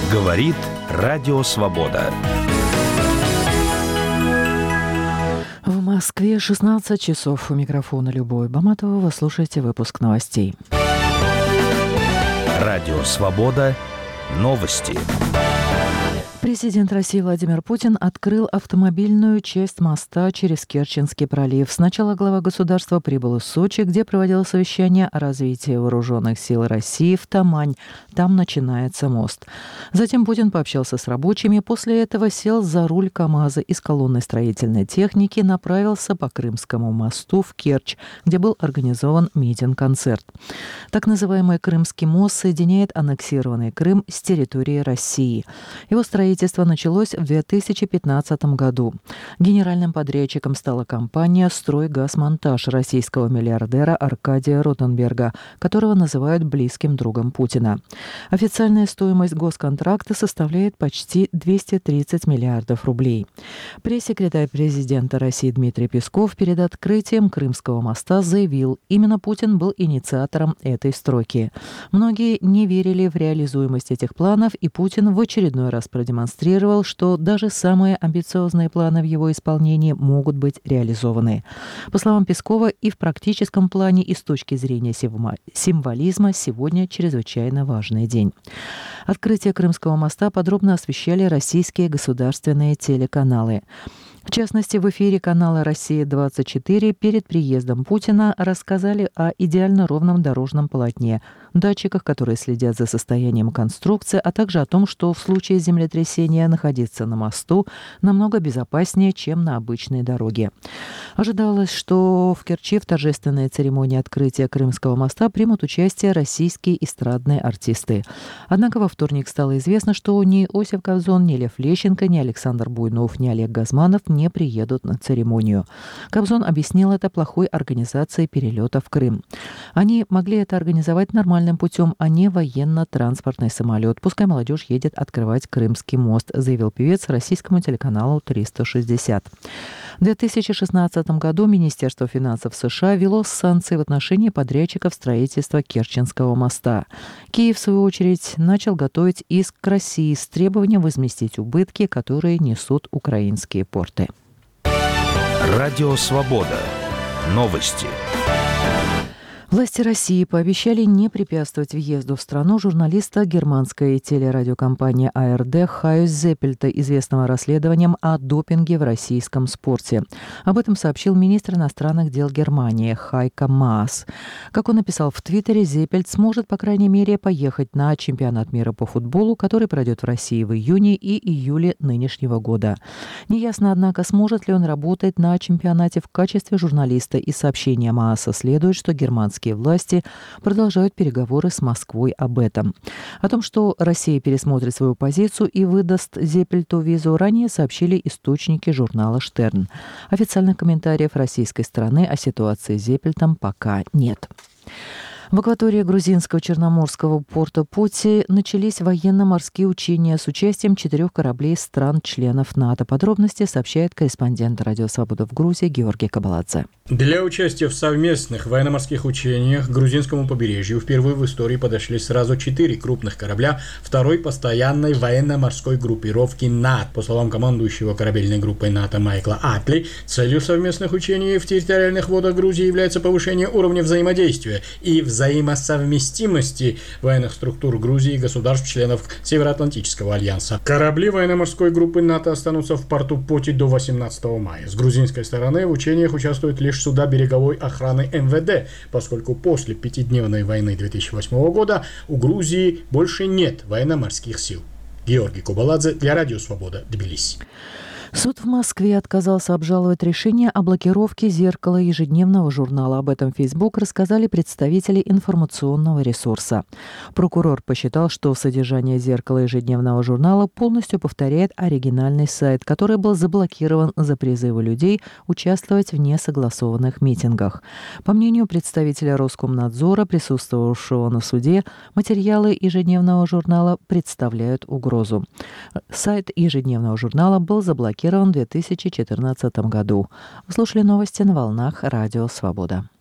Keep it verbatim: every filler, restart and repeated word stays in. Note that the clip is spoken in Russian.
Говорит Радио Свобода. В Москве шестнадцать часов. У микрофона Любовь Баматова. Вы слушаете выпуск новостей. Радио Свобода. Новости. Президент России Владимир Путин открыл автомобильную часть моста через Керченский пролив. Сначала глава государства прибыл из Сочи, где проводил совещание о развитии вооруженных сил России в Тамань. Там начинается мост. Затем Путин пообщался с рабочими. После этого сел за руль КАМАЗа и с колонной строительной техники направился по Крымскому мосту в Керчь, где был организован митинг-концерт. Так называемый Крымский мост соединяет аннексированный Крым с территорией России. Его строительство Строительство началось в две тысячи пятнадцатом году. Генеральным подрядчиком стала компания «Стройгазмонтаж» российского миллиардера Аркадия Ротенберга, которого называют близким другом Путина. Официальная стоимость госконтракта составляет почти двести тридцать миллиардов рублей. Пресс-секретарь президента России Дмитрий Песков перед открытием Крымского моста заявил, именно Путин был инициатором этой стройки. Многие не верили в реализуемость этих планов, и Путин в очередной раз продемонстрировал, демонстрировал, что даже самые амбициозные планы в его исполнении могут быть реализованы. По словам Пескова, и в практическом плане, и с точки зрения символизма сегодня чрезвычайно важный день. Открытие Крымского моста подробно освещали российские государственные телеканалы. В частности, в эфире канала «Россия-двадцать четыре» перед приездом Путина рассказали о идеально ровном дорожном полотне, датчиках, которые следят за состоянием конструкции, а также о том, что в случае землетрясения находиться на мосту намного безопаснее, чем на обычной дороге. Ожидалось, что в Керчи в торжественной церемонии открытия Крымского моста примут участие российские эстрадные артисты. Однако во вторник стало известно, что ни Иосиф Кобзон, ни Лев Лещенко, ни Александр Буйнов, ни Олег Газманов не приедут на церемонию. Кобзон объяснил это плохой организацией перелета в Крым. Они могли это организовать нормальным путем, а не военно-транспортный самолет. Пускай молодежь едет открывать Крымский мост, заявил певец российскому телеканалу триста шестьдесят. В две тысячи шестнадцатом году Министерство финансов США ввело санкции в отношении подрядчиков строительства Керченского моста. Киев, в свою очередь, начал готовить иск к России с требованием возместить убытки, которые несут украинские порты. Радио Свобода. Новости. Власти России пообещали не препятствовать въезду в страну журналиста германской телерадиокомпании а эр дэ Хайо Зеппельта, известного расследованием о допинге в российском спорте. Об этом сообщил министр иностранных дел Германии Хайко Маас. Как он написал в Твиттере, Зеппельт сможет, по крайней мере, поехать на чемпионат мира по футболу, который пройдет в России в июне и июле нынешнего года. Неясно, однако, сможет ли он работать на чемпионате в качестве журналиста. Из сообщения Мааса следует, что германский власти продолжают переговоры с Москвой об этом. О том, что Россия пересмотрит свою позицию и выдаст Зеппельту визу, ранее сообщили источники журнала «Штерн». Официальных комментариев российской стороны о ситуации с Зеппельтом пока нет. В акватории грузинского черноморского порта Пути начались военно-морские учения с участием четырех кораблей стран-членов НАТО. Подробности сообщает корреспондент «Радио Свобода» в Грузии Георгий Кабаладзе. Для участия в совместных военно-морских учениях к грузинскому побережью впервые в истории подошли сразу четыре крупных корабля второй постоянной военно-морской группировки НАТО. По словам командующего корабельной группой НАТО Майкла Атли, целью совместных учений в территориальных водах Грузии является повышение уровня взаимодействия и взаимосовместимости военных структур Грузии и государств-членов Североатлантического альянса. Корабли военно-морской группы НАТО останутся в порту Поти до восемнадцатого мая. С грузинской стороны в учениях участвуют лишь суда береговой охраны эм вэ дэ, поскольку после пятидневной войны две тысячи восьмого года у Грузии больше нет военно-морских сил. Георгий Кабаладзе для Радио Свобода, Тбилиси. Суд в Москве отказался обжаловать решение о блокировке зеркала ежедневного журнала. Об этом в Facebook рассказали представители информационного ресурса. Прокурор посчитал, что содержание зеркала ежедневного журнала полностью повторяет оригинальный сайт, который был заблокирован за призывы людей участвовать в несогласованных митингах. По мнению представителя Роскомнадзора, присутствовавшего на суде, материалы ежедневного журнала представляют угрозу. Сайт ежедневного журнала был заблокирован в две тысячи четырнадцатом году. Вы слушали новости на волнах Радио Свобода.